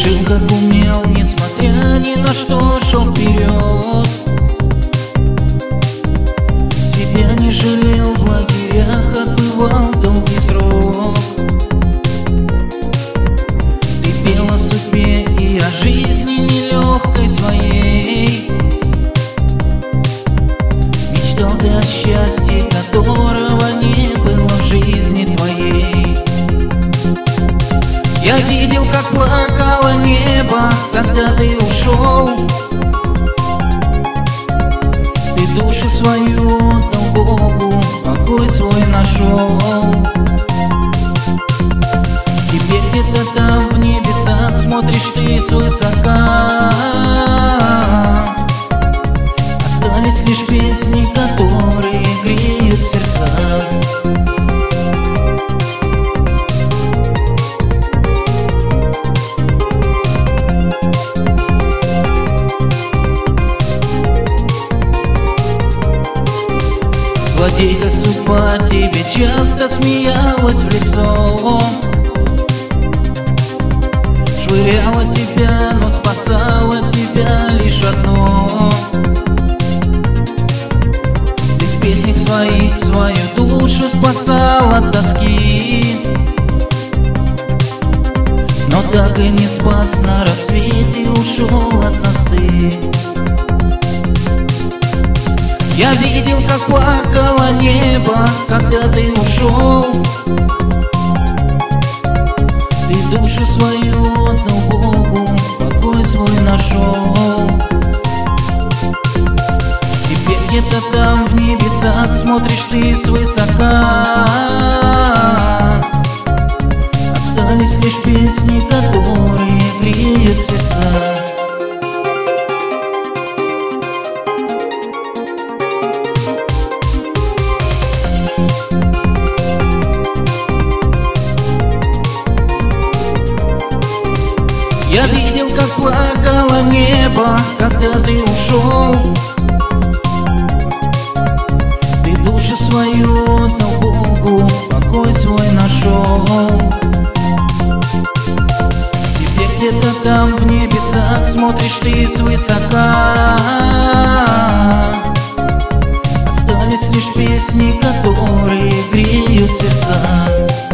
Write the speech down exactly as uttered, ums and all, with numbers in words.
Жил как умел, несмотря ни на что, шел вперед. Себя не жалел, в лагерях отбывал долгий срок. Ты пел о судьбе и о жизни нелегкой своей. Мечтал ты о счастье, которого не было в жизни твоей. Я видел, как плакало небо, когда ты ушел. Ты душу свою отдал Богу, покой свой нашел. Теперь где-то там в небесах смотришь ты свысока. Остались лишь песни, которые греют сердца. Злодейка судьба тебе часто смеялась в лицо, швыряла тебя, но спасала тебя лишь одно. Ты в песнях своих свою душу спасал от тоски, но так и не спас, на рассвете ушел от нас ты. Я видел, как плакало небо, когда ты ушел. Ты душу свою отдал Богу, покой свой нашел. Теперь где-то там в небесах смотришь ты свысока. Остались лишь песни, которые греют сердца. Я видел, как плакало небо, когда ты ушел. Ты душу свою отдал Богу, покой свой нашел. Теперь где-то там в небесах смотришь ты свысока. Остались лишь песни, которые греют сердца.